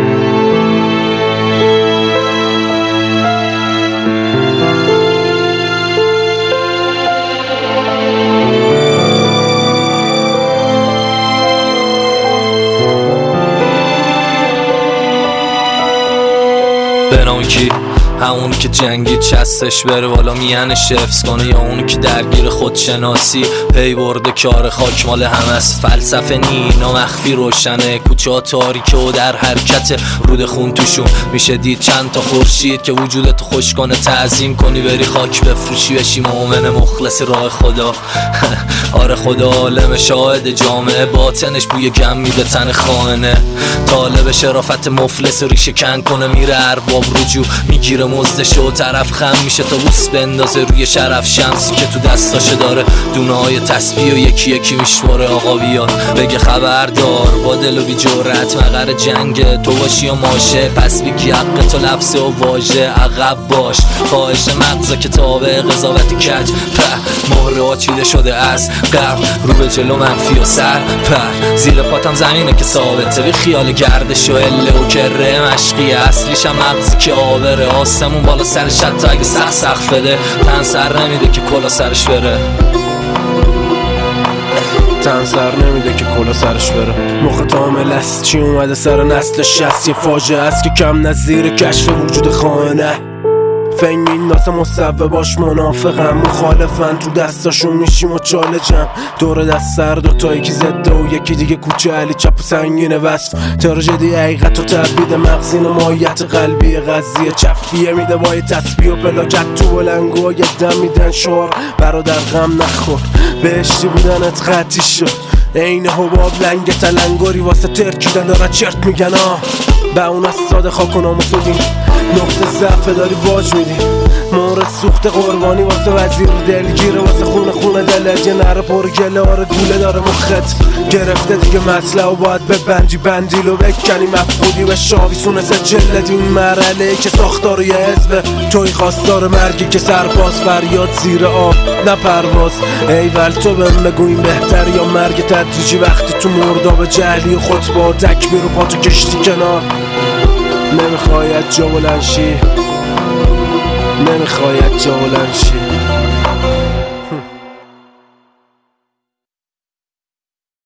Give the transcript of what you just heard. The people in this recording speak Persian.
بنام کی؟ همونی که جنگی چستش بره بالا میانش حفظ کنه، یا اونی که درگیر خودشناسی پی برده کار خاک مال همه است. فلسفه نینا مخفی روشنه، کوچه ها تاریکه و در حرکت، رود خون توشون میشه دید چند تا خورشید که وجودت خوش کنه. تعظیم کنی بری خاک بفروشی، بشی مؤمن مخلص راه خدا. آره خدا عالم شاهد، جامعه باطنش بوی گم میده تن خائنه. طالب شرافت مفلس ریشه کن کنه، میره ارباب رجوع میگیره مزدش و طرف خم میشه تا بوس بندازه روی شرف شمسی که تو دستاشه داره دونه های تسبیح و یکی یکی میشواره. آقا بیاد بگه خبردار با دل و بی جرأت مقر جنگ تو باشی و ماشه، پس بگی حق تو لفظ و واژه عقب باش. خواهش مغز کتابه قضاوت کج مهره ها چیده شده از قبل، رو به جلو منفی و سر پر زیر پاتم زمینه که ثابته، بی خیال گردش و اله و کره مشقی اصلیشم مغزی که آبره. آسمون بالا سرش حتی اگه سقف بده، تن سر نمیده که کلا سرش بره. تن سر نمیده که کلا سرش بره. مخ تامل است چی اومده سر نسل 60، یه فاجعه است که کم نظیر کشف وجود خائنه. فنگ میندازه مصوبه باش منافقم، مخالفن تو دستاشون میشیم و چالجم. دور دست سر دوتا یکی زده و یکی دیگه کوچه علی چپ و سنگین وصف. تراژدی حقیقت و تبدید مغزین ماهیت قلبی قضیه چفیه میده با یه تسبیح و پلاکت تو بلنگو یه دم میدن شعار برادر غم نخور. بهشتی بودنت خطی شد این حباب لنگ تلنگاری واسه ترکیدن دارد چرت میگن به اون از ساده خاک و ناموسودیم نقطه ضعف داری باج میدی. مورد سوخت قربانی واسه وزیر دلگیره، واسه خونه دلت یه نره پر گله آره دوله داره مخت گرفته دیگه مسئله و باید ببندی بندیلو بکنی مفقودی به شاویسونه سجلت. این مرحله که ساختار یه حزبه توی خواستار مرگی که سرباز فریاد زیر آب نه پرواز. ایول تو بهم بگو این بهتر یا مرگ تدریجی وقتی تو مرداب جهلی و خود با دک میرو پاتو کشتی کنار. نمیخواید جا بلند شی، نمیخواید جا بلند شی.